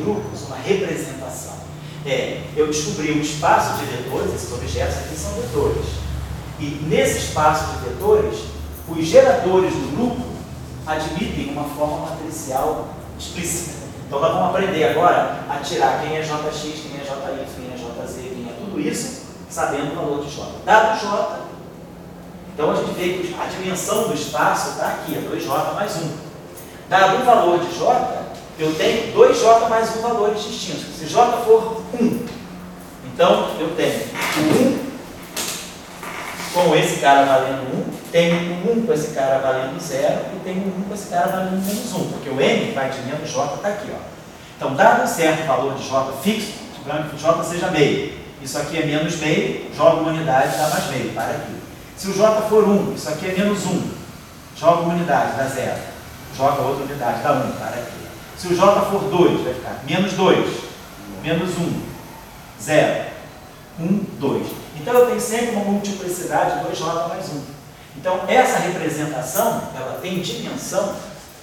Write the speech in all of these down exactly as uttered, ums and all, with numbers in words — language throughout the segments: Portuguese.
grupos uma representação. É, eu descobri um espaço de vetores, esses objetos aqui são vetores. E nesse espaço de vetores, os geradores do grupo admitem uma forma matricial explícita. Então nós vamos aprender agora a tirar quem é J X, quem é J Y, quem é J Z, quem é tudo isso, sabendo o valor de J. Dado J, então a gente vê que a dimensão do espaço está aqui, é dois J mais um. Dado o valor de J, eu tenho dois J mais um valores distintos. Se J for um, então eu tenho o um com esse cara valendo um, tenho o um com esse cara valendo zero e tenho o um com esse cara valendo menos um, porque o M vai de menos J está aqui. Ó. Então, dado um certo valor de J fixo, digamos que o J seja meio, isso aqui é menos meio, joga uma unidade, dá mais meio, para aqui. Se o J for um, isso aqui é menos um, joga uma unidade, dá zero, joga outra unidade, dá um, para aqui. Se o J for dois, vai ficar menos dois, menos um, zero, um, dois. Então eu tenho sempre uma multiplicidade de dois J mais um. Então essa representação, ela tem dimensão,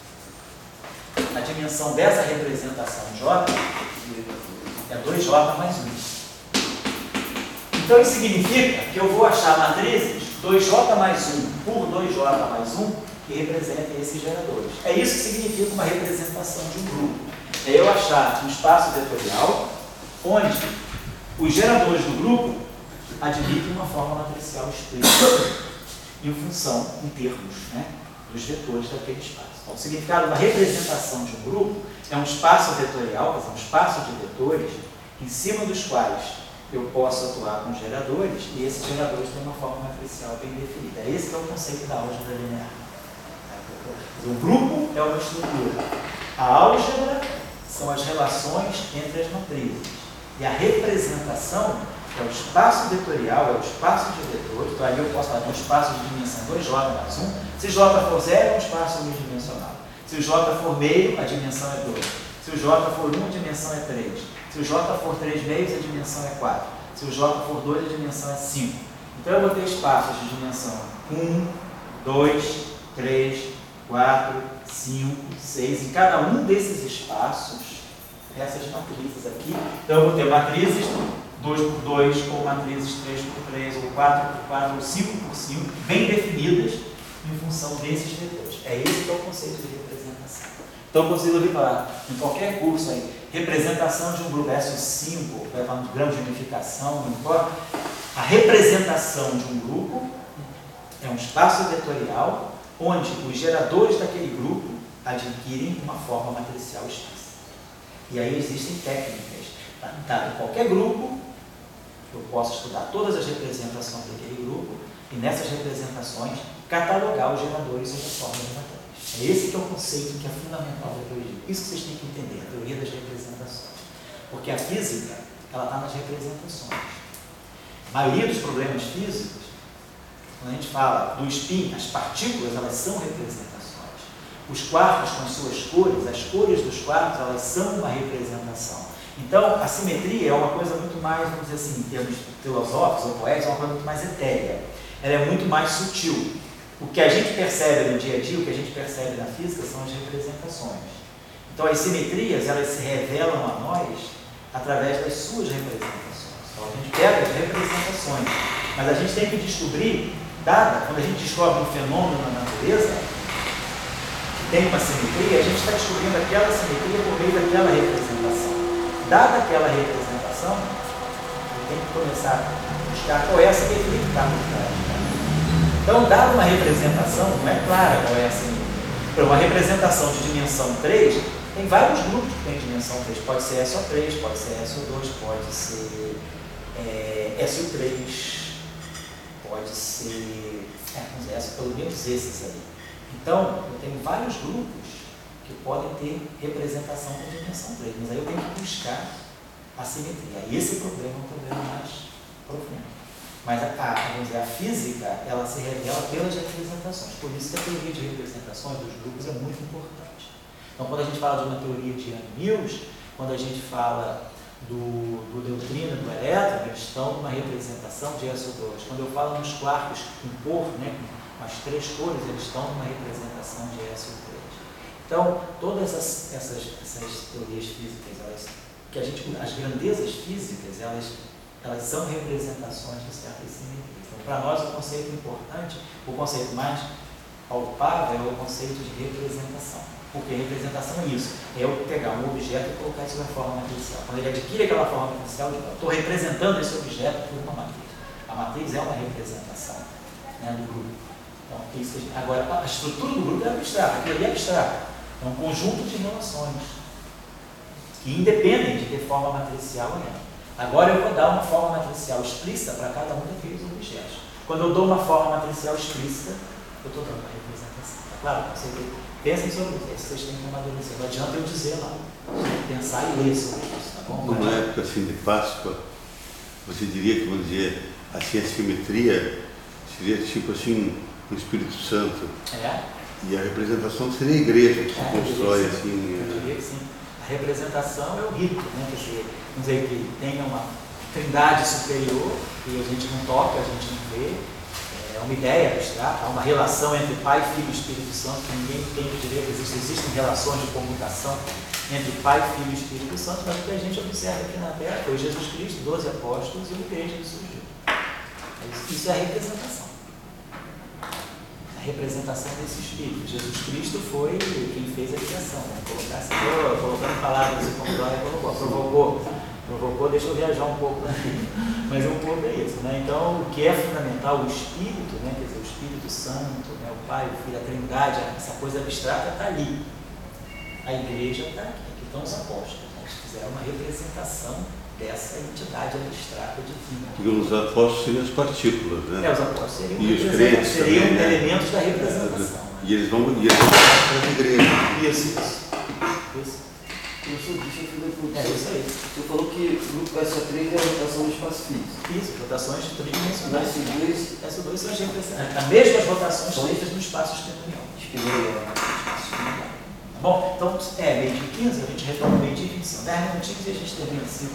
a dimensão dessa representação J é dois J mais um. Então isso significa que eu vou achar matrizes dois J mais um por dois J mais um que representem esses geradores. É isso que significa uma representação de um grupo. É eu achar um espaço vetorial onde os geradores do grupo admitem uma forma matricial explícita em função, em termos, né, dos vetores daquele espaço. Então, o significado da representação de um grupo é um espaço vetorial, quer dizer, um espaço de vetores em cima dos quais eu posso atuar com geradores e esses geradores têm uma forma matricial bem definida. Esse que é o conceito da álgebra linear. O grupo é uma estrutura. A álgebra são as relações entre as matrizes. E a representação é o espaço vetorial, é o espaço de vetores. Então, aí eu posso falar de um espaço de dimensão dois J mais um. Se J for zero, é um espaço unidimensional. Se o J for meio, a dimensão é dois. Se o J for um, a dimensão é três. Se o J for três meios, a dimensão é quatro. Se o J for dois, a dimensão é cinco. Então, eu vou ter espaços de dimensão um, dois, três, quatro, cinco, seis. Em cada um desses espaços, essas matrizes aqui, então eu vou ter matrizes dois por dois, ou matrizes três por três, ou quatro por quatro, ou cinco por cinco, bem definidas em função desses vetores. É esse que é o conceito de representação. Então, vocês ouviram falar em qualquer curso aí, representação de um grupo S cinco, vai falar de grau de unificação, não importa. A representação de um grupo é um espaço vetorial onde os geradores daquele grupo adquirem uma forma matricial explícita. E aí existem técnicas. Tá? Em qualquer grupo, eu posso estudar todas as representações daquele grupo e nessas representações catalogar os geradores sob a forma de matrizes. É esse que é o conceito que é fundamental da teoria. Isso que vocês têm que entender, a teoria das representações. Porque a física, ela está nas representações. A maioria dos problemas físicos, quando a gente fala do spin, as partículas, elas são representações. Os quartos com suas cores, as cores dos quartos, elas são uma representação. Então, a simetria é uma coisa muito mais, vamos dizer assim, em termos filosóficos ou poéticos, é uma coisa muito mais etérea. Ela é muito mais sutil. O que a gente percebe no dia a dia, o que a gente percebe na física, são as representações. Então, as simetrias, elas se revelam a nós através das suas representações. Então, a gente pega as representações, mas a gente tem que descobrir, dada, quando a gente descobre um fenômeno na natureza, que tem uma simetria, a gente está descobrindo aquela simetria por meio daquela representação. Dada aquela representação, eu tenho que começar a buscar qual é a simetria que está por trás. Então, dada uma representação, não é clara qual é a simetria. Para uma representação de dimensão três, tem vários grupos que têm dimensão três. Pode ser S O três, pode ser S O dois, pode ser é, S O três, pode ser, é, vamos dizer, S, pelo menos esses aí. Então, eu tenho vários grupos que podem ter representação com dimensão três, mas aí eu tenho que buscar a simetria. E esse problema é um problema mais profundo. Mas a, a, vamos dizer, a física, ela se revela pelas representações. Por isso que a teoria de representações dos grupos é muito importante. Então, quando a gente fala de uma teoria de Yang-Mills, quando a gente fala do, do neutrino e do elétron, eles estão numa representação de S O dois. Quando eu falo nos quartos com cor, né, com as três cores, eles estão numa representação de S O três. Então, todas essas, essas, essas teorias físicas, elas, que a gente, as grandezas físicas, elas, elas são representações de certas simetrias. Então, para nós, o conceito importante, o conceito mais palpável é o conceito de representação. Porque representação é isso, é eu pegar um objeto e colocar isso na forma matricial. Quando ele adquire aquela forma matricial, eu estou representando esse objeto por uma matriz. A matriz é uma representação, né, do grupo. Então, isso que a gente, agora, a estrutura do grupo é abstrata, aquilo ali é abstrato. É um conjunto de relações que independem de ter forma matricial ou não. Agora eu vou dar uma forma matricial explícita para cada um daqueles objetos. Quando eu dou uma forma matricial explícita, eu estou dando uma representação. Tá claro? Vocês pensem sobre isso, vocês têm que amadurecer. Não adianta eu dizer lá. Você tem que pensar e ler sobre isso. Tá bom? Numa época assim de Páscoa, você diria que, vamos dizer, assim, a simetria seria tipo assim, o Espírito Santo. É. E a representação seria a igreja que se é, constrói eu assim. Eu diria que sim. A representação é o rito, né? Quer dizer, vamos dizer que tenha uma trindade superior que a gente não toca, a gente não vê. É uma ideia abstrata, há uma relação entre Pai, Filho e Espírito Santo que ninguém tem direito. Existem, existem relações de comutação entre Pai, Filho e Espírito Santo, mas o que a gente observa aqui na Terra foi Jesus Cristo, doze apóstolos e uma igreja que surgiu. Isso é a representação. A representação desse Espírito. Jesus Cristo foi quem fez a criação, né? Colocar assim, oh, colocando palavras e como Glória colocou, provocou, provocou, deixa eu viajar um pouco, né? Mas um pouco é isso, né? Então, o que é fundamental, o Espírito, né? Quer dizer, o Espírito Santo, né? O Pai, o Filho, a Trindade, essa coisa abstrata está ali. A igreja está aqui, aqui estão os apóstolos, né? Eles fizeram uma representação dessa entidade abstrata divina. Porque os apóstolos seriam as partículas, né? É, os apóstolos seriam, e os crentes seriam também, né? elementos da representação. É, e eles vão e eles vão para a igreja. Isso, isso. isso. Professor, deixa eu fazer uma É isso aí. Você falou que o grupo S O três é a rotação do espaço físico. Isso, rotações Na tridimensionais. S dois, S dois são as representações. As mesmas rotações feitas no espaço espinorial. espinorial. Tá bom? Então, é meio dia quinze, a gente retoma meio dia vinte e cinco. dez minutinhos e a gente termina cinco